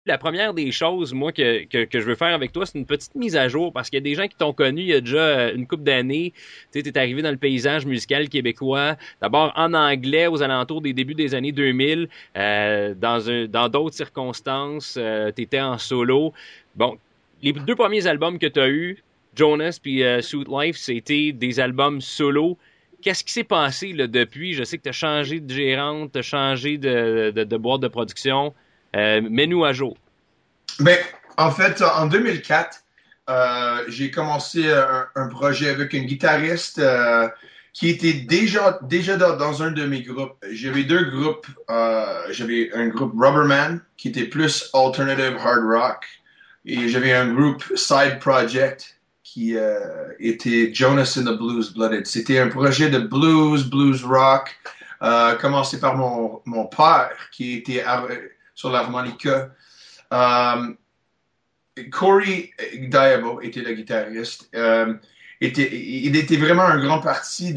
La première des choses, moi, que je veux faire avec toi, c'est une petite mise à jour parce qu'il y a des gens qui t'ont connu il y a déjà une couple d'années. Tu sais, t'es arrivé dans le paysage musical québécois, d'abord en anglais aux alentours des débuts des années 2000, dans d'autres circonstances, t'étais en solo. Bon, les deux premiers albums que t'as eus, Jonas puis Suit Life, c'était des albums solo. Qu'est-ce qui s'est passé là, depuis? Je sais que t'as changé de gérante, t'as changé de boîte de production. Mets-nous à jour. Ben, en fait, en 2004, j'ai commencé un projet avec un guitariste qui était déjà dans un de mes groupes. J'avais deux groupes. J'avais un groupe Rubberman qui était plus alternative hard rock et j'avais un groupe Side Project qui était Jonas and the Blues Blooded. C'était un projet de blues rock, commencé par mon père qui était sur l'harmonica. Euh, Corey Diabo était le guitariste. Il était vraiment un grand parti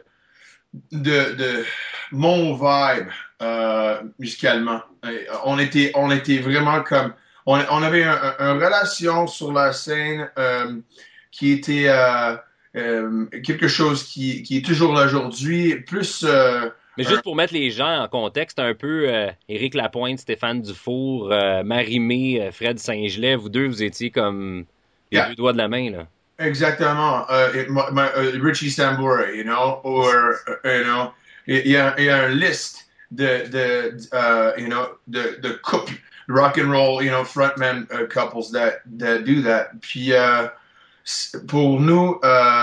de mon vibe musicalement. On était vraiment comme. On avait une relation sur la scène qui était quelque chose qui est toujours là aujourd'hui. Plus. Mais juste pour mettre les gens en contexte, un peu Éric Lapointe, Stéphane Dufour, Marie-Mé, Fred Saint-Gelais, vous deux, vous étiez comme les Yeah, deux doigts de la main, là. exactement. Richie Sambora, you know, il y a une liste de couples rock and roll, frontman couples that do that. Puis pour nous,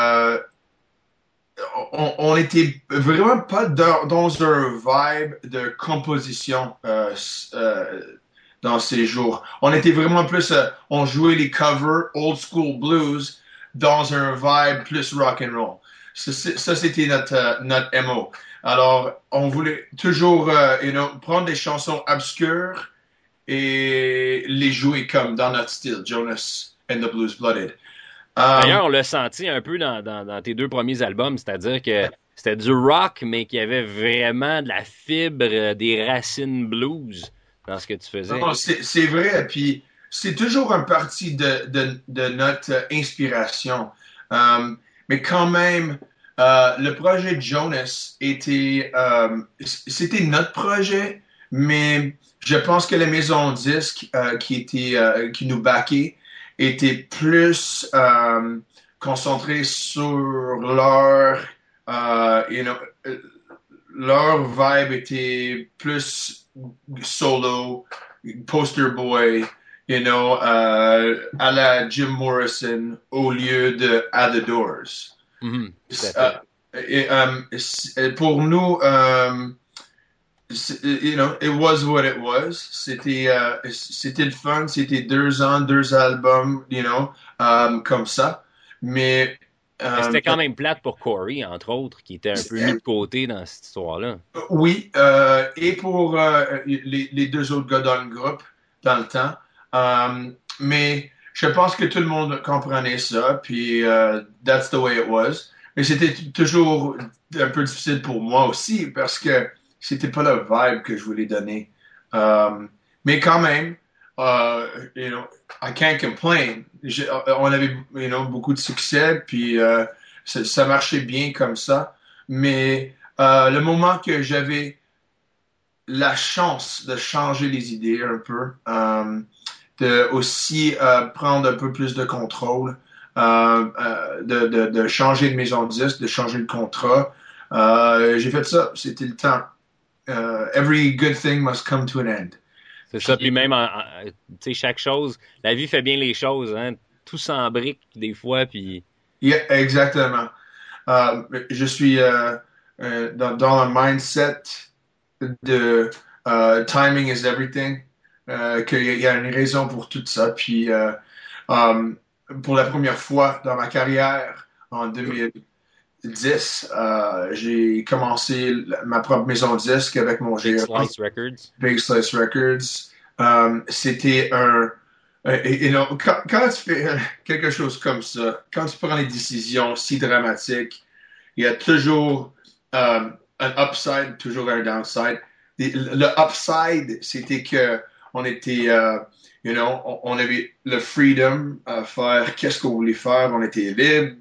on était vraiment pas dans un vibe de composition dans ces jours. On était vraiment plus, on jouait les covers old school blues dans un vibe plus rock and roll. Ça c'était notre MO. Alors, on voulait toujours, prendre des chansons obscures et les jouer comme dans notre style, Jonas and the Blues Blooded. Um, D'ailleurs, on l'a senti un peu dans tes deux premiers albums, c'est-à-dire que c'était du rock, mais qu'il y avait vraiment de la fibre, des racines blues dans ce que tu faisais. non, c'est vrai. Puis c'est toujours un parti de notre inspiration. Mais quand même, le projet Jonas c'était notre projet, mais je pense que la maison de disques qui nous backait était plus concentrée sur euh, you know, euh, leur vibe était plus solo, poster boy, à la Jim Morrison au lieu de At the Doors. Mhm, tout à Euh, fait. pour nous, it was what it was. C'était le fun. C'était 2 ans, 2 albums, comme ça. Mais Mais euh, c'était quand même plate pour Corey, entre autres, qui était un peu mis de côté dans cette histoire-là. Oui, et pour les deux autres gars dans le groupe dans le temps. Mais je pense que tout le monde comprenait ça, puis that's the way it was. Mais c'était toujours un peu difficile pour moi aussi parce que c'était pas le vibe que je voulais donner. Mais quand même, euh, I can't complain. On avait, beaucoup de succès, puis ça marchait bien comme ça. Mais le moment que j'avais la chance de changer les idées un peu, de aussi prendre un peu plus de contrôle, de changer de maison de disque, de changer le contrat. J'ai fait ça, c'était le temps. Every good thing must come to an end. C'est ça, puis Puis, même, tu sais, chaque chose, la vie fait bien les choses, hein. Tout s'embrique des fois, puis yeah, exactement. Je suis dans le mindset de timing is everything, qu'il y a une raison pour tout ça. Puis, um, pour la première fois dans ma carrière, en 2010, j'ai commencé ma propre maison de disque avec mon Big gérant, Slice Records. Big Slice Records. C'était quand tu fais quelque chose comme ça, quand tu prends des décisions si dramatiques, il y a toujours un upside, toujours un downside. Le upside, c'était que on était You know, on avait le freedom à faire qu'est-ce qu'on voulait faire. On était libre.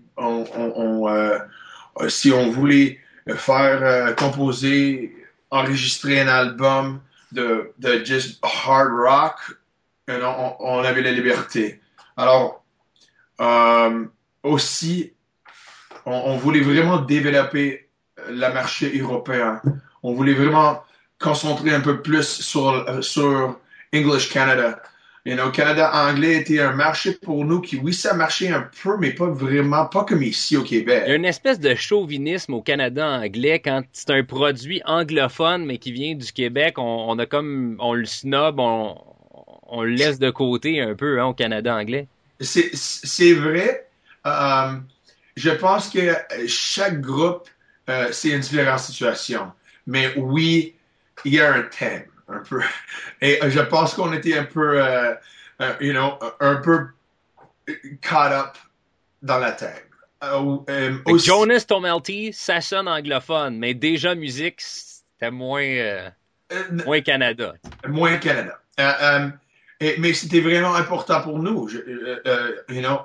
Si on voulait faire composer, enregistrer un album de just hard rock, you know, on avait la liberté. Alors, euh, aussi, on voulait vraiment développer le marché européen. On voulait vraiment concentrer un peu plus sur English Canada. You know, Canada anglais était un marché pour nous qui, oui, ça marchait un peu, mais pas vraiment, pas comme ici au Il y a Québec. une espèce de chauvinisme au Canada anglais quand c'est un produit anglophone mais qui vient du Québec, on a comme on le snob, on le laisse de côté un peu hein, au Canada anglais. C'est vrai. Euh, je pense que chaque groupe, c'est une différente situation. Mais oui, il y a un thème, un peu. Et je pense qu'on était un peu, you know, un peu caught up dans la thème. Fait que Aussi, Jonas Tomelty, ça sonne anglophone, mais déjà musique, c'était moins Canada. moins Canada. Mais c'était vraiment important pour nous. You know,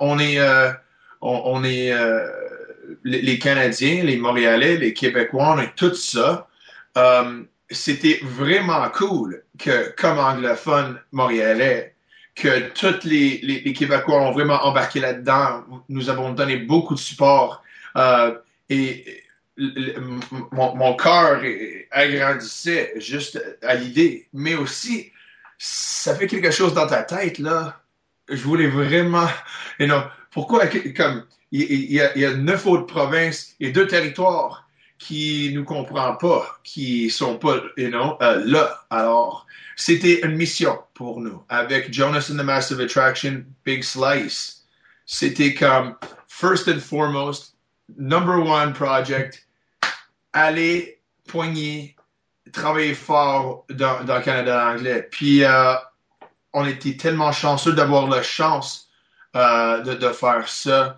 on est les Canadiens, les Montréalais, les Québécois, on est tout ça. C'était vraiment cool que, comme anglophone montréalais, que tous les Québécois ont vraiment embarqué là-dedans. Nous avons donné beaucoup de support. Et mon cœur agrandissait juste à l'idée, mais aussi, ça fait quelque chose dans ta tête, là. Je voulais vraiment, you know, pourquoi, comme, il y a 9 autres provinces et 2 territoires qui nous comprennent pas, qui sont pas, you know, là. Alors, c'était une mission pour nous. Avec Jonas and the Massive Attraction, Big Slice, c'était comme, first and foremost, number one project, aller poigner, travailler fort dans le Canada anglais. Puis, on était tellement chanceux d'avoir la chance de faire ça,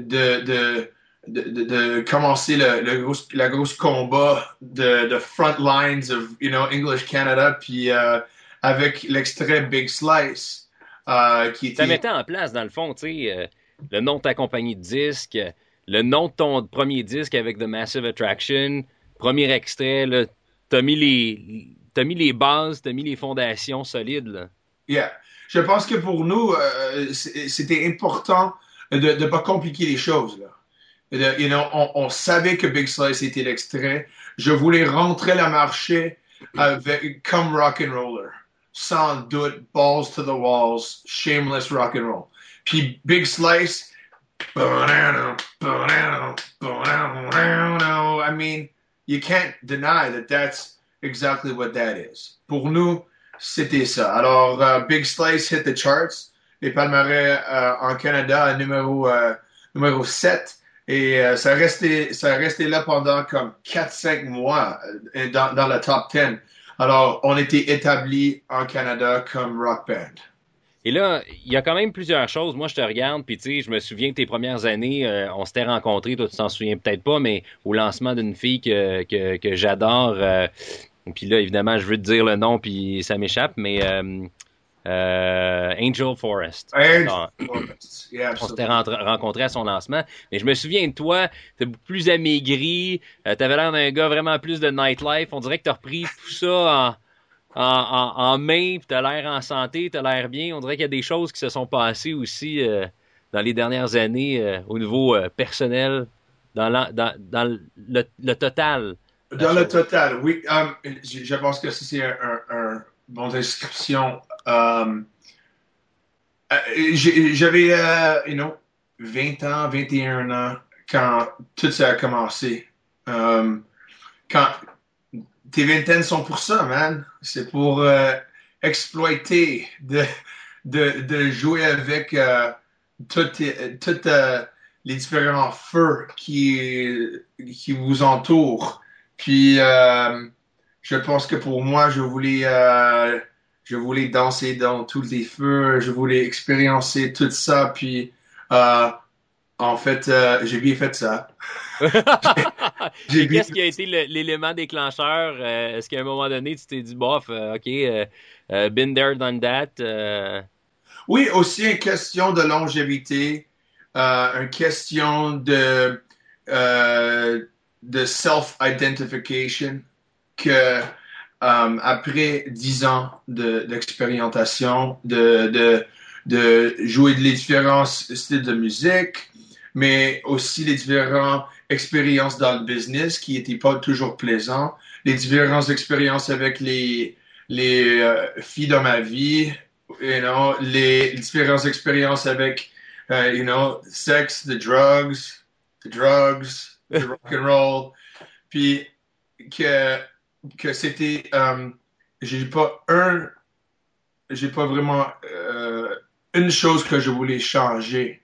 de commencer la grosse combat de front lines of, you know, English Canada, puis avec l'extrait Big Slice, qui Ça était... mettait en place, dans le fond, tu sais, le nom de ta compagnie de disques, le nom de ton premier disque avec The Massive Attraction, premier extrait, là, t'as mis les bases, t'as mis les fondations solides, là. Yeah. Je pense que pour nous, c'était important de ne pas compliquer les choses, là. You know, on savait que Big Slice était l'extrait. Je voulais rentrer le marché avec, comme rock and roller. Sans doute, balls to the walls, shameless rock and roll. Puis Big Slice, I mean, you can't deny that that's exactly what that is. Pour nous, c'était ça. Alors, Big Slice hit the charts. Les palmarès en Canada, numéro 7. Et ça restait là pendant comme 4 5 mois dans le top 10. Alors, on était établi en Canada comme rock band. Et là, il y a quand même plusieurs choses. Moi, je te regarde, puis tu sais, je me souviens de tes premières années, on s'était rencontrés, toi, tu t'en souviens peut-être pas, mais au lancement d'une fille que j'adore. Puis là, évidemment, je veux te dire le nom, puis ça m'échappe, mais Angel Forest. Hey, Alors, yeah, on s'était absolutely. rencontrés à son lancement. Mais je me souviens de toi, t'es beaucoup plus amaigri, t'avais l'air d'un gars vraiment plus de nightlife. On dirait que t'as repris tout ça en main, puis t'as l'air en santé, t'as l'air bien. On dirait qu'il y a des choses qui se sont passées aussi dans les dernières années au niveau personnel, dans le total de la Dans le chose. total, oui, je pense que c'est un bon description. J'avais, you know, 20 ans, 21 ans quand tout ça a commencé. Quand tes vingtaines sont pour ça, man. C'est pour exploiter, de jouer avec toutes les différents feux qui vous entourent. Puis, je pense que pour moi, je voulais danser dans tous les feux, je voulais expérimenter tout ça. Puis, euh, en fait, j'ai bien fait ça. J'ai Et bien qu'est-ce qui a été l'élément déclencheur? Est-ce qu'à un moment donné, tu t'es dit, bof, OK, been there, done that? Oui, aussi une question de longévité, une question de self-identification que après 10 ans d'expérimentation, de jouer les différents styles de musique, mais aussi les différentes expériences dans le business qui n'étaient pas toujours plaisantes, les différentes expériences avec les filles dans ma vie, les différentes expériences avec, sex, the drugs, the rock and roll, puis que, que c'était, j'ai pas un, j'ai pas vraiment une chose que je voulais changer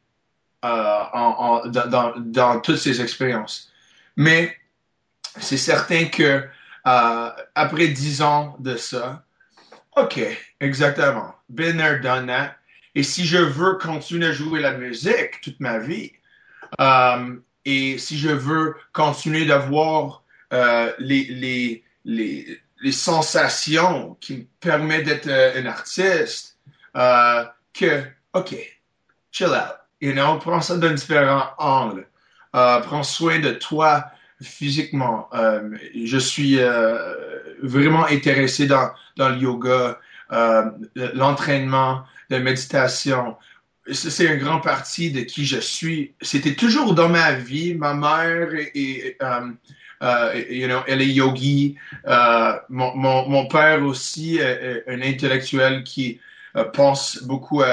dans toutes ces expériences. Mais c'est certain que après 10 ans de ça, OK, exactement. Been there, done that. Et si je veux continuer à jouer la musique toute ma vie, et si je veux continuer d'avoir les sensations qui me permettent d'être un artiste, que, OK, chill out. Prends ça d'un différent angle. Prends soin de toi physiquement. Je suis vraiment intéressé dans le yoga, l'entraînement, la méditation. C'est une grande partie de qui je suis. C'était toujours dans ma vie. Ma mère elle est yogi. Mon père aussi, un intellectuel qui pense beaucoup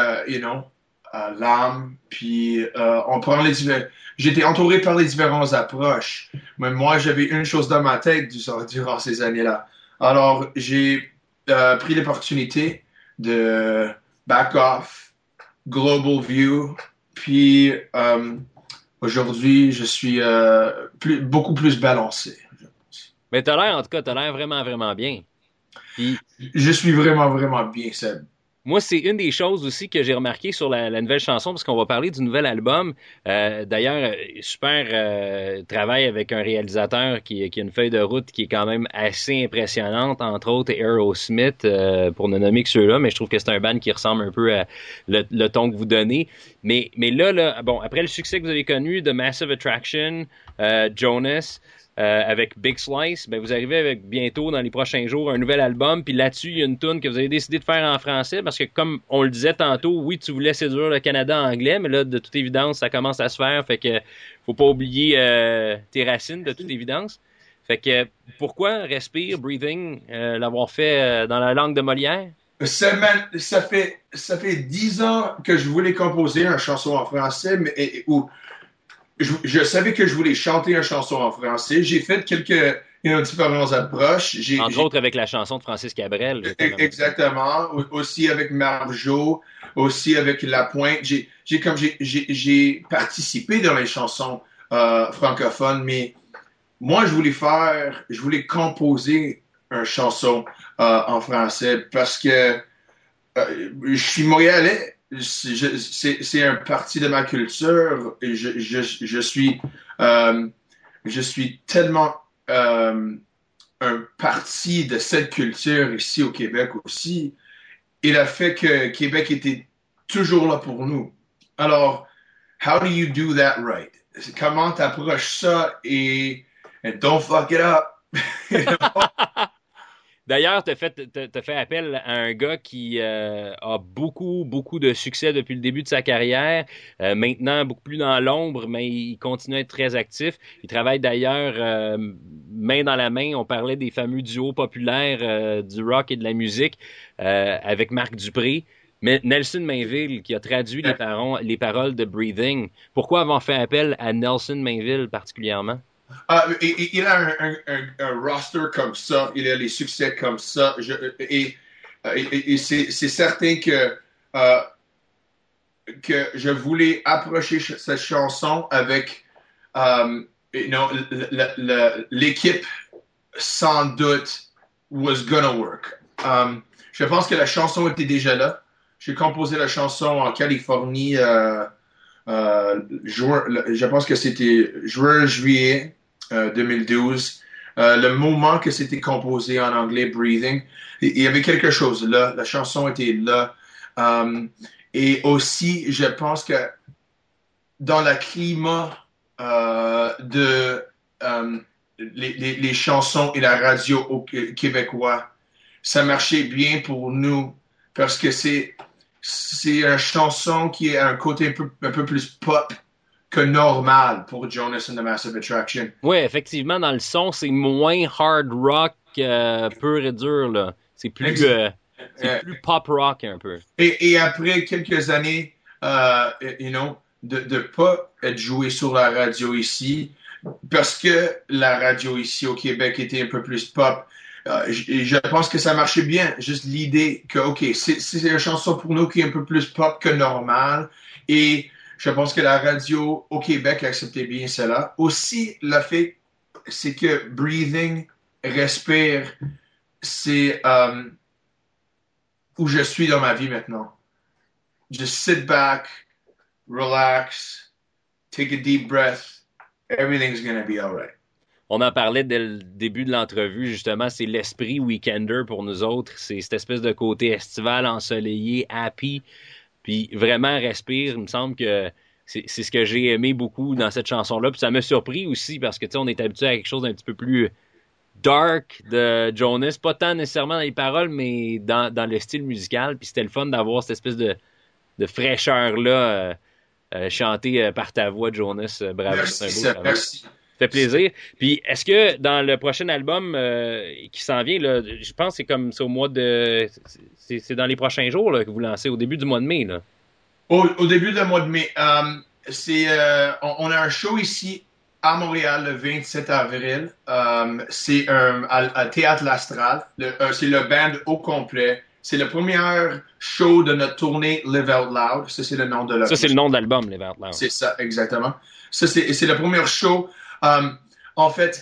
à l'âme. Puis on prend j'étais entouré par les différentes approches. Mais moi, j'avais une chose dans ma tête durant ces années-là. Alors, j'ai pris l'opportunité de back off, global view, puis aujourd'hui, je suis beaucoup plus balancé. Mais t'as l'air, en tout cas, t'as l'air vraiment, vraiment bien. Puis, Je suis vraiment, vraiment bien, Seb. moi, c'est une des choses aussi que j'ai remarqué sur la nouvelle chanson, parce qu'on va parler du nouvel album. D'ailleurs, super travail avec un réalisateur qui a une feuille de route qui est quand même assez impressionnante, entre autres Aerosmith, pour ne nommer que ceux-là, mais je trouve que c'est un band qui ressemble un peu à le ton que vous donnez. Mais là, bon, après le succès que vous avez connu de Massive Attraction, Jonas, avec Big Slice, ben vous arrivez avec bientôt dans les prochains jours un nouvel album, puis là-dessus il y a une tune que vous avez décidé de faire en français parce que comme on le disait tantôt, oui tu voulais séduire le Canada anglais, mais là de toute évidence ça commence à se faire, fait que faut pas oublier tes racines de toute évidence. Fait que pourquoi Respire, Breathing, l'avoir fait dans la langue de Molière? Ça fait 10 ans que je voulais composer une chanson en français, où je savais que je voulais chanter une chanson en français. J'ai fait quelques différentes approches. Entre autres avec la chanson de Francis Cabrel. Exactement. Aussi avec Marjo, aussi avec La Pointe. J'ai participé dans les chansons francophones, mais moi, je voulais composer une chanson en français parce que je suis montréalais. C'est un parti de ma culture et je suis tellement un parti de cette culture ici au Québec aussi. Et le fait que Québec était toujours là pour nous. Alors, how do you do that right? Comment t'approches ça and don't fuck it up? D'ailleurs, t'as fait appel à un gars qui a beaucoup, beaucoup de succès depuis le début de sa carrière. Maintenant, beaucoup plus dans l'ombre, mais il continue à être très actif. Il travaille d'ailleurs main dans la main. On parlait des fameux duos populaires du rock et de la musique avec Marc Dupré. Mais Nelson Mainville, qui a traduit les paroles de Breathing. Pourquoi avoir fait appel à Nelson Mainville particulièrement? Il a un roster comme ça, il a les succès comme ça, et c'est certain que je voulais approcher cette chanson avec l'équipe sans doute was gonna work. Je pense que la chanson était déjà là. J'ai composé la chanson en Californie, je pense que c'était juin, juillet 2012. Le moment que c'était composé en anglais, Breathing, il y avait quelque chose là. La chanson était là. Et aussi, je pense que dans le climat de les chansons et la radio au québécois, ça marchait bien pour nous parce que c'est une chanson qui a un côté un peu plus pop que normal pour Jonas and the Massive Attraction. Oui, effectivement, dans le son, c'est moins hard rock pur et dur, là. C'est plus pop rock un peu. Et après quelques années, de pas être joué sur la radio ici, parce que la radio ici au Québec était un peu plus pop, je pense que ça marchait bien. Juste l'idée que, OK, c'est une chanson pour nous qui est un peu plus pop que normal. Et je pense que la radio au Québec acceptait bien cela. Aussi, le fait, c'est que breathing, respire, c'est où je suis dans ma vie maintenant. Just sit back, relax, take a deep breath. Everything's gonna be all right. On en parlait dès le début de l'entrevue, justement, c'est l'esprit weekender pour nous autres. C'est cette espèce de côté estival, ensoleillé, happy, puis vraiment respire. Il me semble que c'est ce que j'ai aimé beaucoup dans cette chanson-là. Puis ça m'a surpris aussi parce que, tu sais, on est habitué à quelque chose d'un petit peu plus dark de Jonas. Pas tant nécessairement dans les paroles, mais dans le style musical. Puis c'était le fun d'avoir cette espèce de fraîcheur-là chantée par ta voix, Jonas. Bravo. Merci, merci. Ça fait plaisir. Puis, est-ce que dans le prochain album qui s'en vient, là, je pense que c'est comme c'est au mois de... C'est dans les prochains jours là, que vous lancez, au début du mois de mai. Là. Au début du mois de mai. On a un show ici à Montréal le 27 avril. C'est à Théâtre L'Astral. C'est le band au complet. C'est le premier show de notre tournée Live Out Loud. Ça, c'est le nom de l'album. Ça, c'est le nom de l'album, Live Out Loud. C'est ça, exactement. Ça, c'est le premier show. En fait,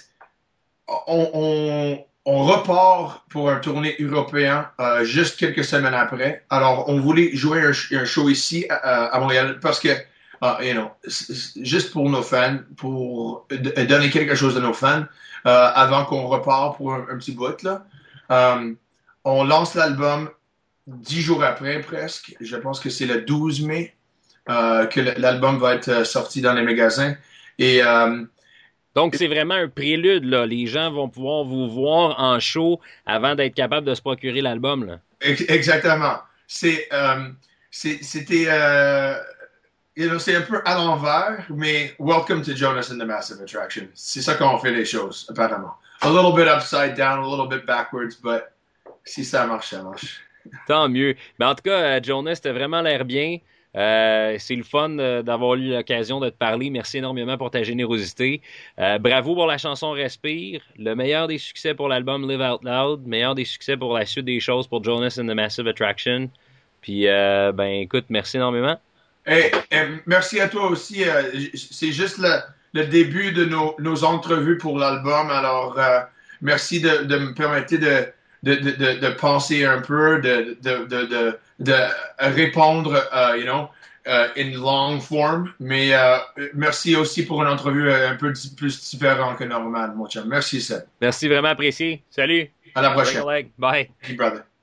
on repart pour un tournée européen juste quelques semaines après. Alors, on voulait jouer un show ici à Montréal parce que, juste pour nos fans, pour donner quelque chose à nos fans, avant qu'on repart pour un petit bout, là. On lance l'album 10 jours après, presque. Je pense que c'est le 12 mai que l'album va être sorti dans les magasins. Et donc, c'est vraiment un prélude, là. Les gens vont pouvoir vous voir en show avant d'être capables de se procurer l'album, là. Exactement. C'était, c'est un peu à l'envers, mais welcome to Jonas and the Massive Attraction. C'est ça qu'on fait les choses, apparemment. A little bit upside down, a little bit backwards, but si ça marche, ça marche. Tant mieux. Mais en tout cas, Jonas, t'as vraiment l'air bien. C'est le fun d'avoir eu l'occasion de te parler. Merci énormément pour ta générosité. Bravo pour la chanson Respire. Le meilleur des succès pour l'album Live Out Loud. Meilleur des succès pour la suite des choses pour Jonas and the Massive Attraction. Puis, écoute, merci énormément. Et merci à toi aussi. C'est juste le début de nos entrevues pour l'album. Alors, merci de me permettre de penser un peu, de répondre, in long form. Mais merci aussi pour une entrevue un peu plus différente que normal, mon chum. Merci, Seb. Merci, vraiment apprécié. Salut. À la prochaine. Bye. Hey, brother.